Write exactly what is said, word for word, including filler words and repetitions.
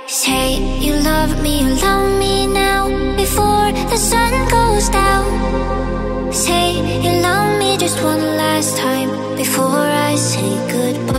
Say you love me, you love me now, before the sun goes down. Say you love me just one last time, before I say goodbye.